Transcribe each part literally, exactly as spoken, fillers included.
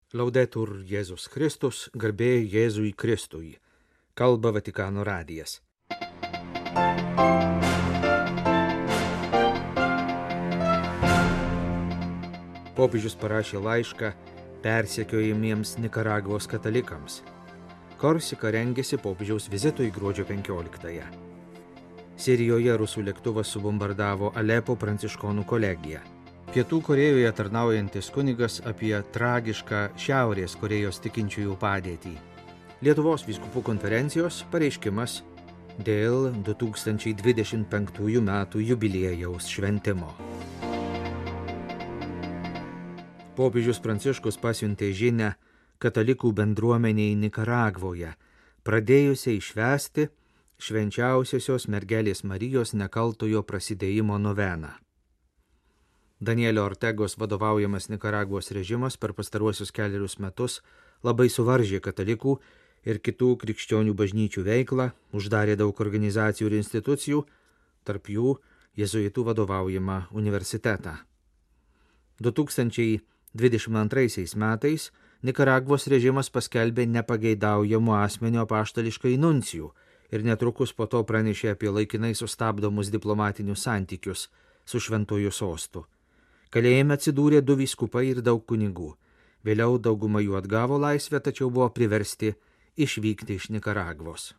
Laudetur Jėzus Kristus, garbė Jėzui Kristui. Kalba Vatikano radijas. Popiežius parašė laišką persekiojamiems Nikaragvos katalikams. Korsika rengėsi popiežiaus vizitui gruodžio penkioliktąją. Sirijoje rusų lėktuvas subombardavo Alepo pranciškonų kolegiją. Pietų Korėjoje tarnaujantis kunigas apie tragišką Šiaurės Korėjos tikinčiųjų padėtį. Lietuvos vyskupų konferencijos pareiškimas dėl du tūkstančiai dvidešimt penktųjų metų jubiliejaus šventimo. Popiežius Pranciškus pasiuntė žinią katalikų bendruomeniai Nikaragvoje, pradėjusiai švęsti švenčiausiosios mergelės Marijos nekaltojo prasidėjimo noveną. Danielio Ortegos vadovaujamas Nikaragvos režimas per pastaruosius kelerius metus labai suvaržė katalikų ir kitų krikščionių bažnyčių veiklą, uždarė daug organizacijų ir institucijų, tarp jų jėzuitų vadovaujamą universitetą. du tūkstančiai dvidešimt antraisiais metais Nikaragvos režimas paskelbė nepageidaujamų asmenio apaštališkai nuncijų ir netrukus po to pranešė apie laikinai sustabdomus diplomatinius santykius su šventuoju sostu. Kalėjime atsidūrė du vyskupai ir daug kunigų. Vėliau dauguma jų atgavo laisvę, tačiau buvo priversti išvykti iš Nikaragvos.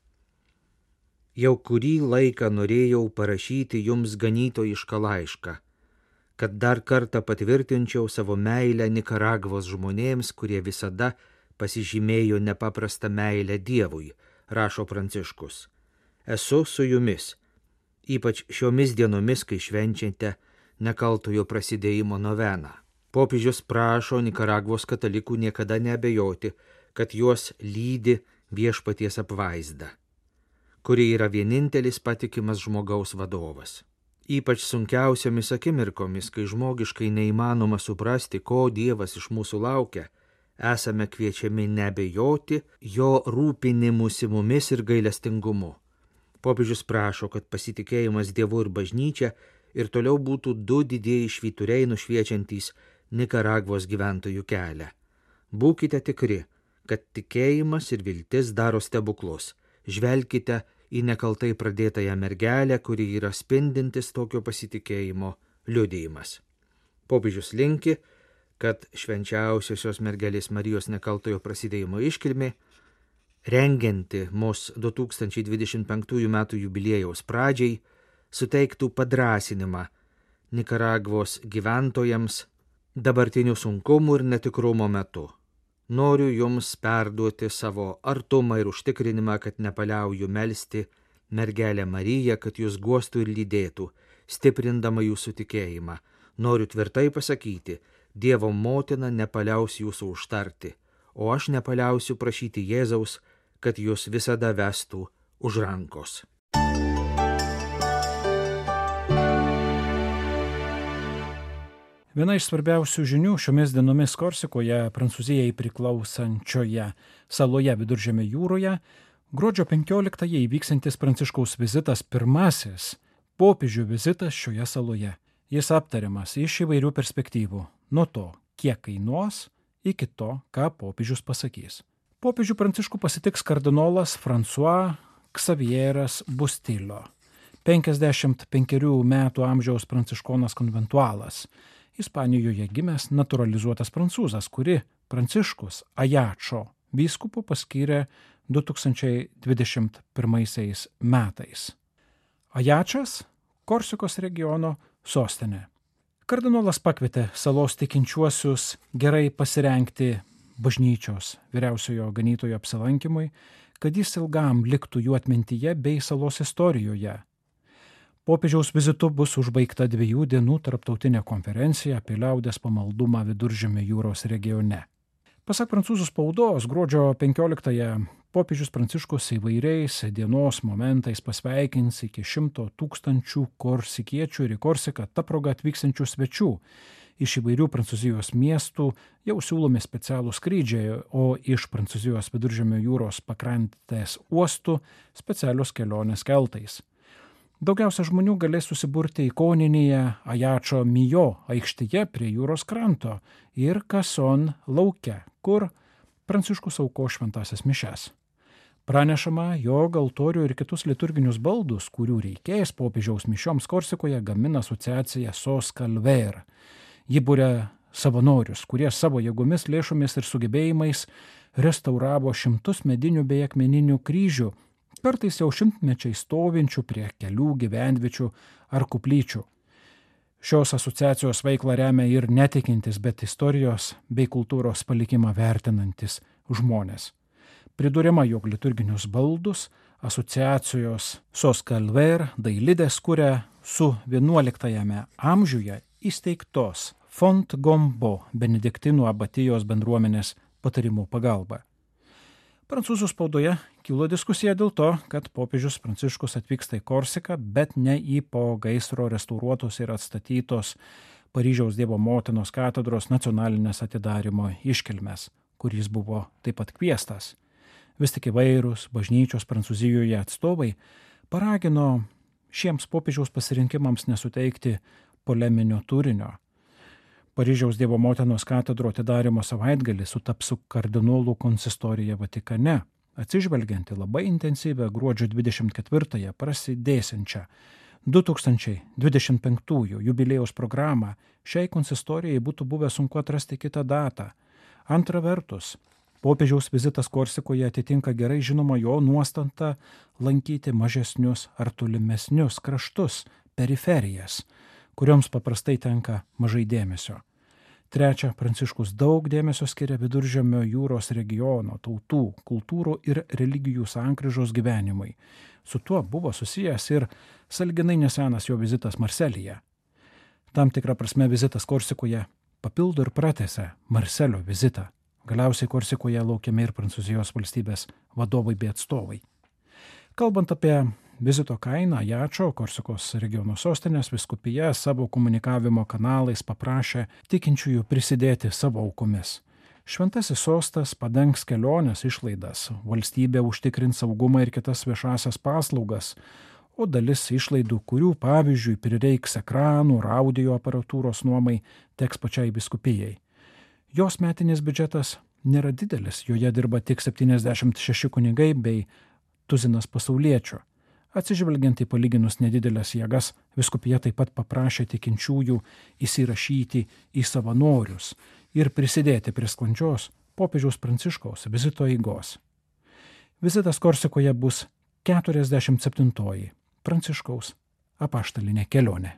Jau kurį laiką norėjau parašyti jums ganytojišką laišką, kad dar kartą patvirtinčiau savo meilę Nikaragvos žmonėms, kurie visada pasižymėjo nepaprastą meilę Dievui, rašo Pranciškus. Esu su jumis, ypač šiomis dienomis, kai švenčiate nekaltojo prasidėjimo noveną. Popiežius prašo Nikaragvos katalikų niekada neabejoti, kad juos lydi viešpaties apvaizda, kuri yra vienintelis patikimas žmogaus vadovas. Ypač sunkiausiomis akimirkomis, kai žmogiškai neįmanoma suprasti, ko Dievas iš mūsų laukia, esame kviečiami neabejoti jo rūpinimusi mumis ir gailestingumu. Popiežius prašo, kad pasitikėjimas Dievu ir bažnyčia ir toliau būtų du didieji švyturiai nušviečiantys Nikaragvos gyventojų kelią. Būkite tikri, kad tikėjimas ir viltis daro stebuklus. Žvelkite į nekaltai pradėtąją mergelę, kuri yra spindintis tokio pasitikėjimo liudijimas. Popiežius linki, kad švenčiausiosios mergelės Marijos nekaltojo prasidėjimo iškilmė, rengianti mus du tūkstančiai dvidešimt penktųjų metų jubiliejaus pradžiai, suteiktų padrąsinimą Nikaragvos gyventojams dabartinių sunkumų ir netikrumo metu. Noriu jums perduoti savo artumą ir užtikrinimą, kad nepaliauju melsti mergelę Mariją, kad jūs guostų ir lydėtų, stiprindama jūsų tikėjimą. Noriu tvirtai pasakyti, Dievo motina nepaliaus jūsų užtarti, o aš nepaliausiu prašyti Jėzaus, kad jūs visada vestų už rankos. Viena iš svarbiausių žinių šiomis dienomis Korsikoje, Prancūzijai priklausančioje saloje Viduržemio jūroje, gruodžio penkioliktąją įvyksantis Pranciškaus vizitas, pirmasis popiežių vizitas šioje saloje. Jis aptariamas iš įvairių perspektyvų, nuo to, kiek kainuos, iki to, ką popiežius pasakys. Popiežių Pranciškų pasitiks kardinolas François Xavieras Bustillo, penkiasdešimt penkerių metų amžiaus pranciškonas konventualas, Ispanijoje gimęs naturalizuotas prancūzas, kuri Pranciškus Ajačo vyskupu paskyrė du tūkstančiai dvidešimt pirmaisiais metais. Ajačas – Korsikos regiono sostinė. Kardinolas pakvietė salos tikinčiuosius gerai pasirengti bažnyčios vyriausiojo ganytojo apsilankymui, kad jis ilgam liktų jų atmintyje bei salos istorijoje. Popiežiaus vizitu bus užbaigta dviejų dienų tarptautinė konferencija apie liaudies pamaldumą Viduržemio jūros regione. Pasak prancūzų spaudos, gruodžio penkioliktąją popiežius Pranciškus įvairiais dienos momentais pasveikins iki šimto tūkstančių korsikiečių ir į Korsiką ta proga atvykstančių svečių. Iš įvairių Prancūzijos miestų jau siūlomi specialūs skrydžiai, o iš Prancūzijos Viduržemio jūros pakrantės uostų specialios kelionės keltais. Daugiausia žmonių galės susiburti ikoninėje Ajačo Mijo aikštėje prie jūros kranto ir Kason lauke, kur Pranciškus auko šventasias mišes. Pranešama, jog altorių ir kitus liturginius baldus, kurių reikės popiežiaus mišioms Korsikoje, gamina asociacija Sos Calver. Ji būrė savanorius, kurie savo jėgomis, lėšomis ir sugebėjimais restauravo šimtus medinių bei akmeninių kryžių, kartais jau šimtmečiai stovinčių prie kelių gyvenviečių ar kuplyčių. Šios asociacijos veiklą remia ir netikintis, bet istorijos bei kultūros palikimą vertinantis žmonės. Priduriama, jog liturginius baldus asociacijos Sos Calver dailidės kuria su vienuoliktajame amžiuje įsteigtos Font Gombo benediktinų abatijos bendruomenės patarimų pagalba. Prancūzų spaudoje kilo diskusija dėl to, kad popiežius Pranciškus atvyksta į Korsiką, bet ne į po gaisro restauruotos ir atstatytos Paryžiaus Dievo motinos katedros nacionalinės atidarymo iškilmes, kur jis buvo taip pat kviestas. Vis tik įvairūs bažnyčios Prancūzijoje atstovai paragino šiems popiežiaus pasirinkimams nesuteikti poleminio turinio. Paryžiaus Dievo motinos katedro atidarymo savaitgalį sutaps su kardinolų konsistorija Vatikane, atsižvelgianti labai intensyvę gruodžio dvidešimt ketvirtąją prasidėsiančią du tūkstančiai dvidešimt penktųjų jubiliejaus programą, šiai konsistorijai būtų buvę sunku atrasti kitą datą. Antra vertus, popiežiaus vizitas Korsikoje atitinka gerai žinoma jo nuostantą lankyti mažesnius ar tolimesnius kraštus, periferijas, kurioms paprastai tenka mažai dėmesio. Trečia, Pranciškus daug dėmesio skiria Viduržemio jūros regiono, tautų, kultūrų ir religijų sankryžos gyvenimui. Su tuo buvo susijęs ir sąlyginai nesenas jo vizitas Marselyje. Tam tikra prasme vizitas Korsikoje papildo ir pratęsia Marselio vizitą. Galiausiai Korsikoje laukiami ir Prancūzijos valstybės vadovai bei atstovai. Kalbant apie vizito kainą, Ajačo, Korsikos regiono sostinės vyskupija savo komunikavimo kanalais paprašė tikinčiųjų prisidėti savo aukomis. Šventasis sostas padengs kelionės išlaidas, valstybė užtikrins saugumą ir kitas viešasias paslaugas, o dalis išlaidų, kurių pavyzdžiui prireiks ekranų ir audio aparatūros nuomai, teks pačiai vyskupijai. Jos metinis biudžetas nėra didelis, joje dirba tik septyniasdešimt šeši kunigai bei tuzinas pasauliečių. Atsižvelgiant į palyginus nedidelės jėgas, vyskupija taip pat paprašė tikinčiųjų įsirašyti į savanorius ir prisidėti prie sklandžios popiežiaus Pranciškaus vizito eigos. Vizitas Korsikoje bus keturiasdešimt septintoji Pranciškaus apaštalinė kelionė.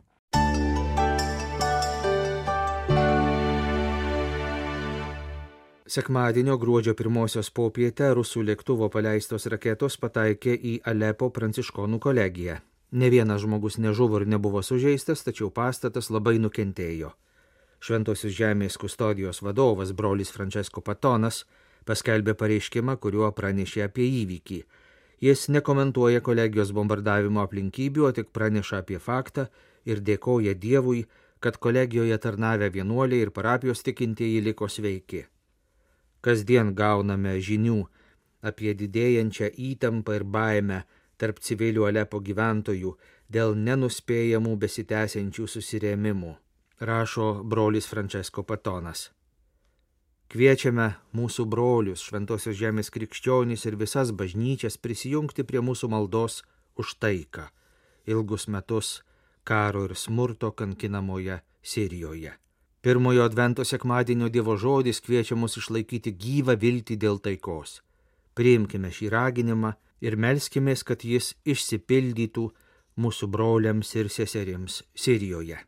Sekmadienio gruodžio pirmosios popietę rusų lėktuvo paleistos raketos pataikė į Alepo pranciškonų kolegiją. Ne vienas žmogus nežuvo ir nebuvo sužeistas, tačiau pastatas labai nukentėjo. Šventosios žemės kustodijos vadovas brolis Francesco Patonas paskelbė pareiškimą, kuriuo pranešė apie įvykį. Jis nekomentuoja kolegijos bombardavimo aplinkybių, o tik praneša apie faktą ir dėkoja Dievui, kad kolegijoje tarnavę vienuoliai ir parapijos tikintieji liko sveiki. Kasdien gauname žinių apie didėjančią įtampą ir baimę tarp civilių Alepo gyventojų dėl nenuspėjamų besitęsiančių susirėmimų, rašo brolis Francesco Patonas. Kviečiame mūsų brolius, Šventosios žemės krikščionys ir visas bažnyčias prisijungti prie mūsų maldos už taiką, ilgus metus karo ir smurto kankinamoje Sirijoje. Pirmojo advento sekmadienio Dievo žodis kviečia mus išlaikyti gyvą viltį dėl taikos. Priimkime šį raginimą ir melskimės, kad jis išsipildytų mūsų broliams ir seserims Sirijoje.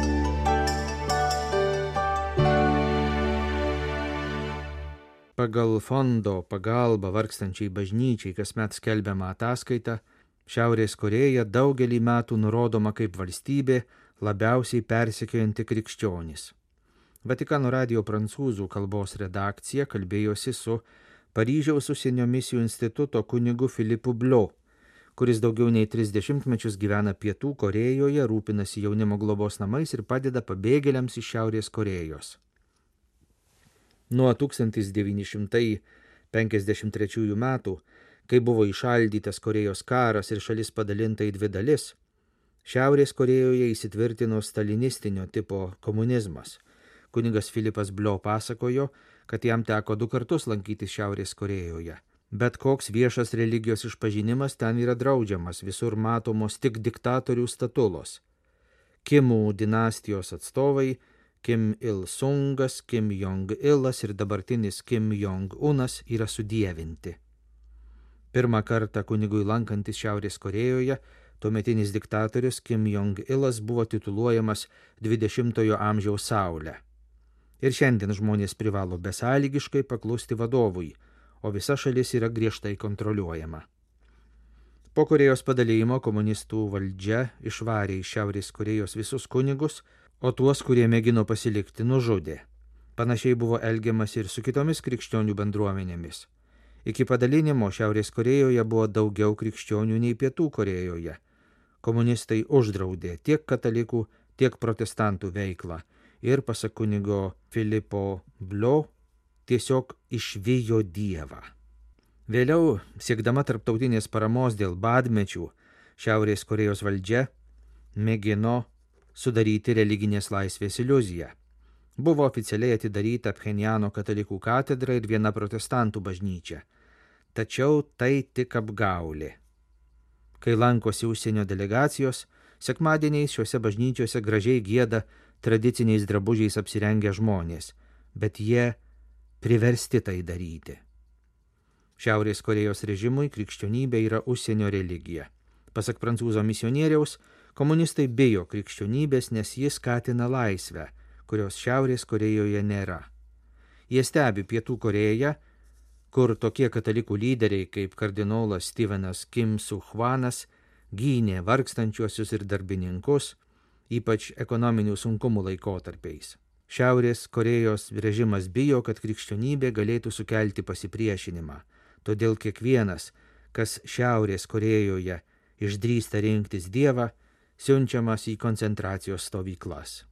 Pagal fondo pagalbą vargstančiai bažnyčiai kasmet skelbiamą ataskaitą, Šiaurės Korėja daugelį metų nurodoma kaip valstybė labiausiai persekiojanti krikščionis. Vatikano radijo prancūzų kalbos redakcija kalbėjosi su Paryžiaus užsienio misijų instituto kunigu Filipu Blio, kuris daugiau nei tris dešimtmečius gyvena Pietų Korėjoje, rūpinasi jaunimo globos namais ir padeda pabėgėliams iš Šiaurės Korėjos. Nuo tūkstantis devyni šimtai penkiasdešimt trečiųjų metų, kai buvo įšaldytas Korėjos karas ir šalis padalinta į dvi dalis, Šiaurės Korėjoje įsitvirtino stalinistinio tipo komunizmas. Kunigas Filipas Blio pasakojo, kad jam teko du kartus lankytis Šiaurės Korėjoje. Bet koks viešas religijos išpažinimas ten yra draudžiamas, visur matomos tik diktatorių statulos. Kimų dinastijos atstovai, Kim Il-sungas, Kim Jong-ilas ir dabartinis Kim Jong-unas yra sudievinti. Pirmą kartą kunigui lankantis Šiaurės Korėjoje, tuometinis diktatorius Kim Jong-ilas buvo tituluojamas dvidešimtojo amžiaus saulė. Ir šiandien žmonės privalo besąlygiškai paklusti vadovui, o visa šalis yra griežtai kontroliuojama. Po Korėjos padalijimo komunistų valdžia išvarė iš Šiaurės Korėjos visus kunigus, o tuos, kurie mėgino pasilikti, nužudė. Panašiai buvo elgiamas ir su kitomis krikščionių bendruomenėmis. Iki padalinimo Šiaurės Korėjoje buvo daugiau krikščionių nei Pietų Korėjoje. Komunistai uždraudė tiek katalikų, tiek protestantų veiklą ir, pasak kunigo Filipo Blio, tiesiog išvijo Dievą. Vėliau, siekdama tarptautinės paramos dėl badmečių, Šiaurės Korėjos valdžia mėgino sudaryti religinės laisvės iliuziją. Buvo oficialiai atidaryta Pchenjano katalikų katedra ir viena protestantų bažnyčia. Tačiau tai tik apgaulė. Kai lankosi užsienio delegacijos, sekmadieniais šiuose bažnyčiose gražiai gieda tradiciniais drabužiais apsirengę žmonės, bet jie priversti tai daryti. Šiaurės Korėjos režimui krikščionybė yra užsienio religija. Pasak prancūzo misionieriaus, komunistai bijo krikščionybės, nes jis skatina laisvę, kurios Šiaurės Korėjoje nėra. Jie stebi Pietų Korėją, kur tokie katalikų lyderiai kaip kardinolas Stevenas Kim Su-hwanas gynė vargstančiuosius ir darbininkus, ypač ekonominių sunkumų laikotarpiais. Šiaurės Korėjos režimas bijo, kad krikščionybė galėtų sukelti pasipriešinimą, todėl kiekvienas, kas Šiaurės Korėjoje išdrįsta rinktis Dievą, siunčiamas į koncentracijos stovyklas.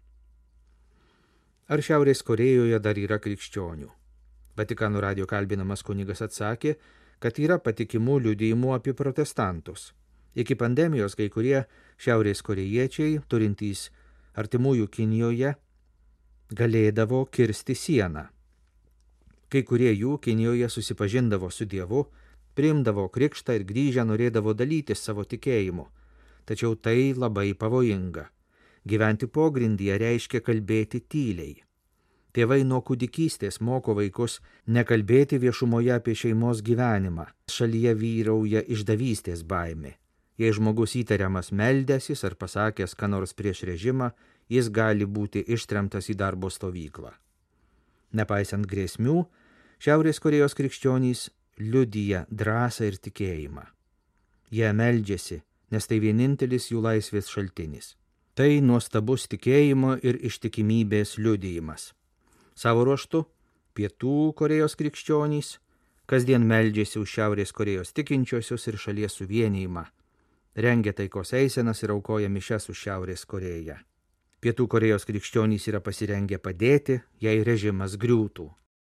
Ar Šiaurės Korėjoje dar yra krikščionių? Vatikano radijo kalbinamas kunigas atsakė, kad yra patikimų liudijimų apie protestantus. Iki pandemijos kai kurie Šiaurės Korėjiečiai, turintys artimųjų Kinijoje, galėdavo kirsti sieną. Kai kurie jų Kinijoje susipažindavo su Dievu, priimdavo krikštą ir grįžę norėdavo dalytis savo tikėjimu. Tačiau tai labai pavojinga. Gyventi pogrindyje reiškia kalbėti tyliai. Tėvai nuo kūdikystės moko vaikus nekalbėti viešumoje apie šeimos gyvenimą. Šalyje vyrauja išdavystės baimė. Jei žmogus įtariamas meldęsis ar pasakęs ką nors prieš režimą, jis gali būti ištremtas į darbo stovyklą. Nepaisant grėsmių, Šiaurės Korėjos krikščionys liudija drąsą ir tikėjimą. Jie meldžiasi, nes tai vienintelis jų laisvės šaltinis. Tai nuostabus tikėjimo ir ištikimybės liudijimas. Savo ruožtu, Pietų Korėjos krikščionys kasdien meldžiasi už Šiaurės Korėjos tikinčiosius ir šalies suvienijimą, rengia taikos eisenas ir aukoja mišias už Šiaurės Korėją. Pietų Korėjos krikščionys yra pasirengę padėti, jei režimas griūtų.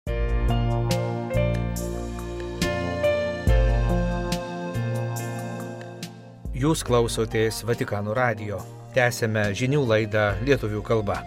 Jūs klausotės Vatikano radijo. Tęsėme žinių laidą lietuvių kalba.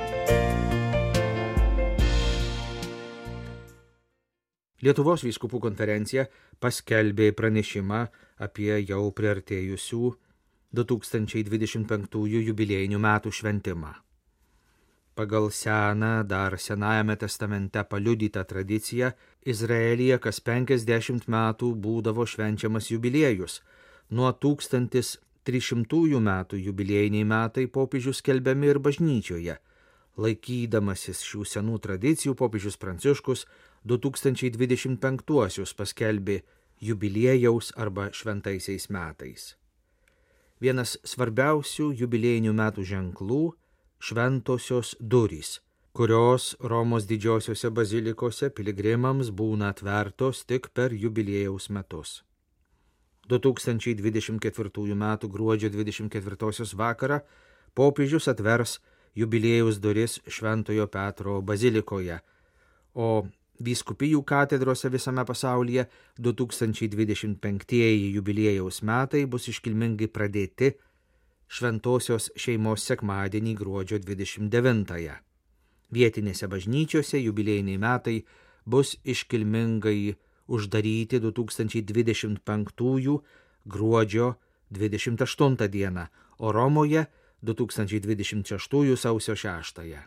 Lietuvos vyskupų konferencija paskelbė pranešimą apie jau priartėjusių du tūkstančiai dvidešimt penktųjų jubiliejinių metų šventimą. Pagal seną, dar Senajame testamente paliudytą tradiciją, Izraelyje kas penkiasdešimt metų būdavo švenčiamas jubiliejus. Nuo tūkstantis trys šimtųjų metų jubiliejiniai metai popiežius skelbiami ir bažnyčioje. Laikydamasis šių senų tradicijų, popiežius Pranciškus du tūkstančiai dvidešimt penktuosius paskelbė jubiliejaus arba šventaisiais metais. Vienas svarbiausių jubiliejinių metų ženklų – šventosios durys, kurios Romos didžiosiose bazilikose piligrimams būna atvertos tik per jubiliejaus metus. du tūkstančiai dvidešimt ketvirtųjų metų gruodžio dvidešimt ketvirtosios vakarą popiežius atvers jubiliejaus duris Šventojo Petro bazilikoje, o vyskupijų katedrose visame pasaulyje du tūkstančiai dvidešimt penktieji jubiliejaus metai bus iškilmingai pradėti Šventosios šeimos sekmadienį gruodžio dvidešimt devintąją. Vietinėse bažnyčiose jubiliejiniai metai bus iškilmingai uždaryti du tūkstančiai dvidešimt penktųjų gruodžio dvidešimt aštuntą dieną, o Romoje du tūkstančiai dvidešimt šeštųjų sausio šeštąją.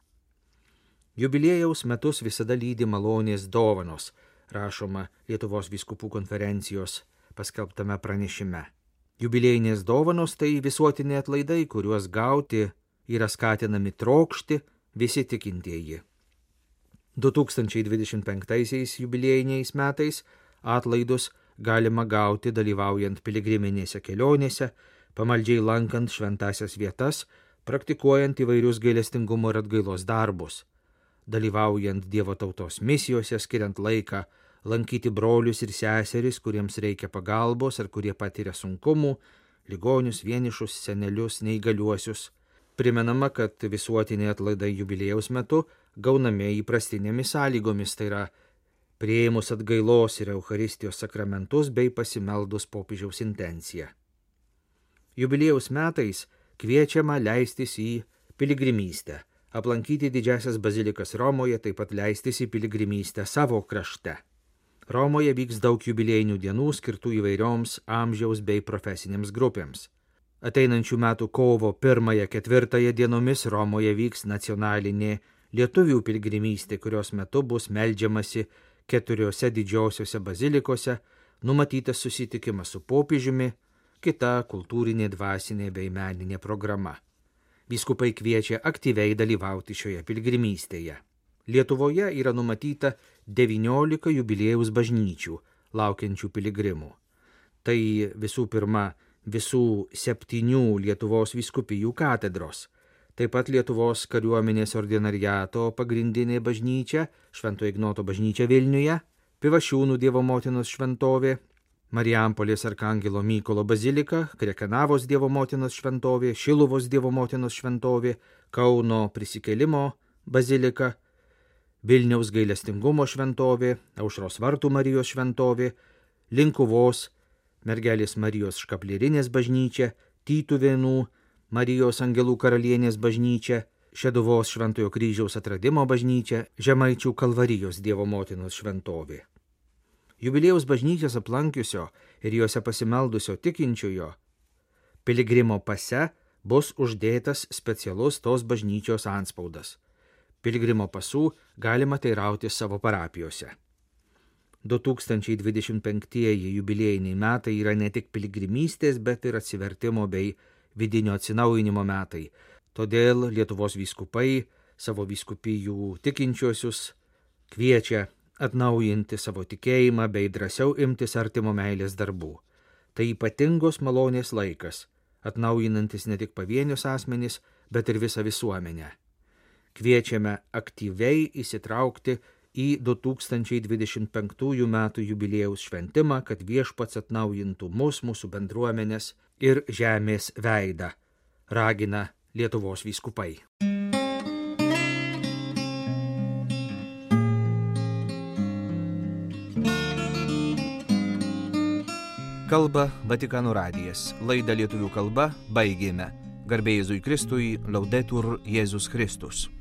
Jubiliejaus metus visada lydi malonės dovanos, rašoma Lietuvos vyskupų konferencijos paskelbtame pranešime. Jubiliejinės dovanos tai visuotiniai atlaidai, kuriuos gauti yra skatinami trokšti visi tikintieji. du tūkstančiai dvidešimt penktaisiais jubiliejiniais metais atlaidus galima gauti dalyvaujant piligriminėse kelionėse, pamaldžiai lankant šventasias vietas, praktikuojant įvairius gailestingumo ir atgailos darbus, dalyvaujant Dievo tautos misijose, skiriant laiką lankyti brolius ir seseris, kuriems reikia pagalbos ar kurie patiria sunkumų, ligonius, vienišus, senelius, neįgaliuosius. Primenama, kad visuotiniai atlaidai jubiliejaus metu gaunami įprastinėmis sąlygomis, tai yra priėmus atgailos ir Eucharistijos sakramentus bei pasimeldus popiežiaus intenciją. Jubiliejaus metais kviečiama leistis į piligrimystę, aplankyti didžiasias bazilikas Romoje, taip pat leistis į piligrimystę savo krašte. Romoje vyks daug jubiliejinių dienų skirtų įvairioms amžiaus bei profesinėms grupėms. Ateinančių metų kovo pirmąją ketvirtąją dienomis Romoje vyks nacionalinė lietuvių piligrimystė, kurios metu bus meldžiamasi keturiose didžiosiose bazilikose, numatytas susitikimas su popiežiumi, kita kultūrinė, dvasinė bei meninė programa. Vyskupai kviečia aktyviai dalyvauti šioje piligrimystėje. Lietuvoje yra numatyta devyniolika jubiliejaus bažnyčių, laukiančių piligrimų. Tai visų pirma visų septynių Lietuvos vyskupijų katedros, taip pat Lietuvos kariuomenės ordinariato pagrindinė bažnyčia, Švento Ignoto bažnyčia Vilniuje, Pivašiūnų Dievo motinos šventovė, Marijampolės Arkangelo Mykolo bazilika, Krekenavos Dievo motinos šventovė, Šiluvos Dievo motinos šventovė, Kauno Prisikėlimo bazilika, Vilniaus gailestingumo šventovė, Aušros vartų Marijos šventovė, Linkuvos Mergelės Marijos Škaplierinės bažnyčia, Tytuvėnų Marijos Angelų karalienės bažnyčia, Šeduvos Šventojo kryžiaus atradimo bažnyčia, Žemaičių Kalvarijos Dievo motinos šventovė. Jubiliejaus bažnyčias aplankiusio ir juose pasimeldusio tikinčiojo piligrimo pase bus uždėtas specialus tos bažnyčios antspaudas. Piligrimo pasų galima teirauti savo parapijose. du tūkstančiai dvidešimt penktieji jubiliejiniai metai yra ne tik piligrimystės, bet ir atsivertimo bei vidinio atsinaujinimo metai. Todėl Lietuvos vyskupai savo vyskupijų tikinčiuosius kviečia atnaujinti savo tikėjimą bei drąsiau imtis artimo meilės darbų. Tai ypatingos malonės laikas, atnaujinantis ne tik pavienius asmenys, bet ir visą visuomenę. Kviečiame aktyviai įsitraukti į du tūkstančiai dvidešimt penktųjų metų jubiliejaus šventimą, kad Viešpats atnaujintų mus, mūsų bendruomenės ir žemės veidą, ragina Lietuvos vyskupai. Kalba Vatikano radijas. Laidą lietuvių kalba baigėme. Garbė Jėzui Kristui, Laudetur Jėzus Kristus.